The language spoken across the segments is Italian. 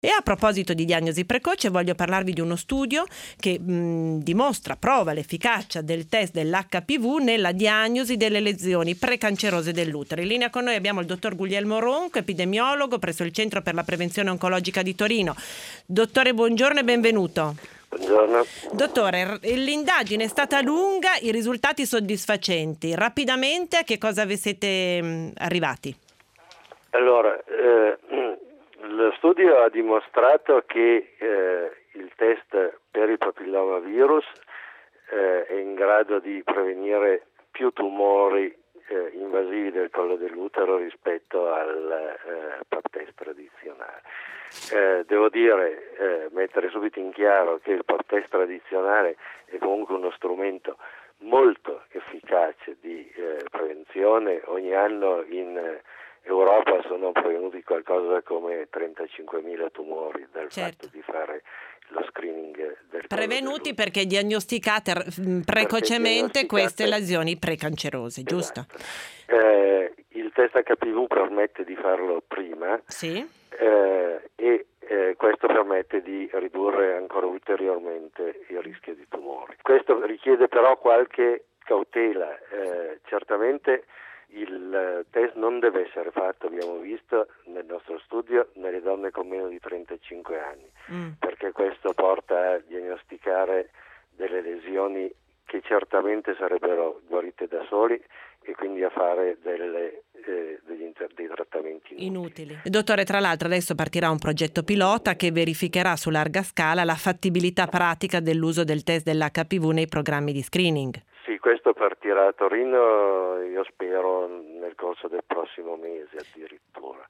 E a proposito di diagnosi precoce, voglio parlarvi di uno studio che prova l'efficacia del test dell'HPV nella diagnosi delle lesioni precancerose dell'utero. In linea con noi abbiamo il dottor Guglielmo Ronco, epidemiologo presso il Centro per la Prevenzione Oncologica di Torino. Dottore, buongiorno e benvenuto. Buongiorno. Dottore, l'indagine è stata lunga, i risultati soddisfacenti. Rapidamente a che cosa vi siete arrivati? Allora, lo studio ha dimostrato che il test per il papillomavirus è in grado di prevenire più tumori invasivi del collo dell'utero rispetto al pap test tradizionale. Devo dire, mettere subito in chiaro che il pap test tradizionale è comunque uno strumento molto efficace di prevenzione. Ogni anno in Europa sono prevenuti qualcosa come 35.000 tumori dal fatto di fare lo screening del prevenuti perché diagnosticate precocemente queste lesioni precancerose, giusto? Il test HPV permette di farlo prima, sì. E questo permette di ridurre ancora ulteriormente il rischio di tumori. Questo richiede però qualche cautela, certamente il test non deve essere fatto, abbiamo visto nel nostro studio, nelle donne con meno di 35 anni, perché questo porta a diagnosticare delle lesioni che certamente sarebbero guarite da soli e quindi a fare dei trattamenti inutili. Dottore, tra l'altro adesso partirà un progetto pilota che verificherà su larga scala la fattibilità pratica dell'uso del test dell'HPV nei programmi di screening. Sì, questo partirà a Torino, io spero nel corso del prossimo mese addirittura.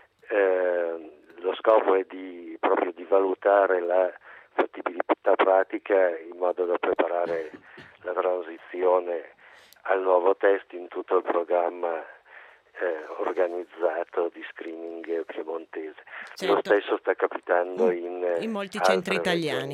Lo scopo è proprio di valutare la fattibilità pratica in modo da preparare la transizione al nuovo test in tutto il programma organizzato di screening piemontese. Certo. Lo stesso sta capitando in molti centri italiani.